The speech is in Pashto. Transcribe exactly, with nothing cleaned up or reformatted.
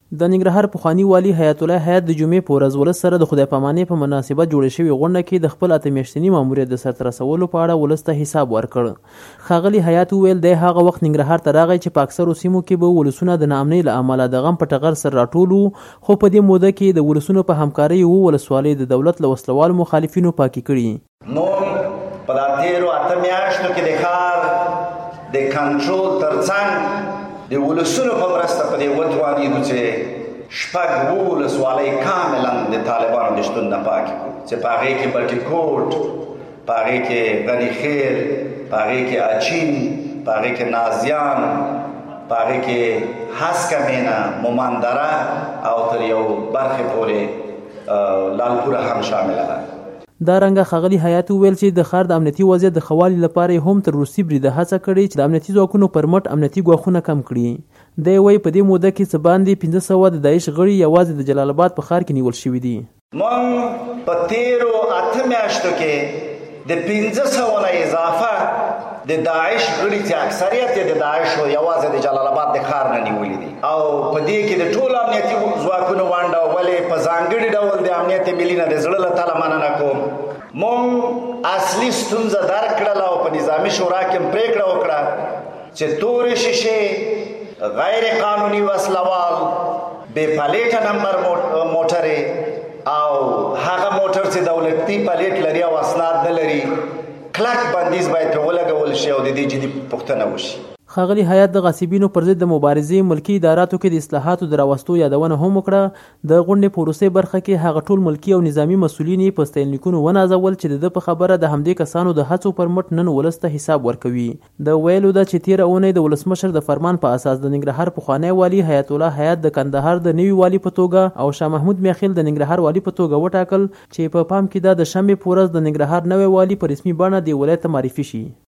د ننګرهار پخواني والي حیات الله حیات د جمعې په ورځ ولس سره د خدای پامانۍ په مناسبت جوړې شوې غونډه کې د خپل اته میاشتني ماموریت د سرته رسولو په اړه ولس ته حساب ورکړ. ښاغلي حیات وویل دی هغه وخت ننګرهار ته راغی چې په اکثرو سیمو کې به ولسونه د ناامنۍ له امله د غم په ټغر سر راټول وو، خو په دې موده کې د ولسونو په همکارۍ اووه ولسوالۍ د دولت له وسلوالو مخالفینو پاکې کړي. موږ په دا تېرو اته میاشتو کې د ښار د کنټرول ترڅنګ د ولسونو په مرسته په دې وتوانېدو چې شپږ اووه ولسوالۍ کاملا د طالبانو د شتون نه پاکې کړو، چې په هغې کې بټي کوټ، په هغې کې غني خیل، په هغې کې اچین، په هغې کې نازیان، په هغې کې هسکه مینه، مومندره او تر یو برخې پورې لالپوره هم شامله ده. دا رنګه ښاغلي حیات وویل چې د ښار د امنیتي وضعیت د ښه والي لپاره یې هم تر روسي بریده هڅه کړې چې د امنیتي ځواکونو پر مټ امنیتي ګواښونه کم کړي. دی وایي په دې موده کې څه باندې پنځه سوه د داعش غړي یوازې د جلال آباد په ښار کې نیول شوي دي. موږ په تېرو اته میاشتو کې د پنځه سوه نه اضافه د داعش غړي چې اکثریت یې د داعشو یوازې د جلال آباد د ښار نه نیولي دي، او په دې کې د ټولو امنیتي ځواکونو ونډه ولې په ځانګړي ډول د امنیت ملي نه د زړه له تله مننه کوم. موږ اصلي ستونزه درک کړله او په نظامي شورا کې هم پرېکړه وکړه چې تورې شیشې، غیر قانوني وسلوال، بې پلیټه نمبر موټرې او هغه موټر چې دولتي پلیټ لري او اسناد نه لري کلک بندیز باید په ولګول شي او د دې جدي پوښتنه وشي. ښاغلي حیات د غاصبینو پر ضد د مبارزې ملکي اداراتو کې د اصلاحاتو د راوستو یادونه هم وکړه. د غونډې په وروستۍ برخه کې هغه ټول ملکي او نظامي مسؤلین یې په ستاینلیکونو ونازول چې د ده په خبره د همدې کسانو د هڅو پر مټ نن ولس ته حساب ورکوي. د ویلو ده چې تېره اونۍ د ولسمشر د فرمان په اساس د ننګرهار پخوانی والي حیات الله حیات د کندهار د نوي والي په توګه او شاه محمود میاخیل د ننګرهار والي په توګه وټاکل، چې په پام کې ده د شنبې په ورځ د ننګرهار نوی والي په رسمي بڼه دې ولایت ته معرفي شي.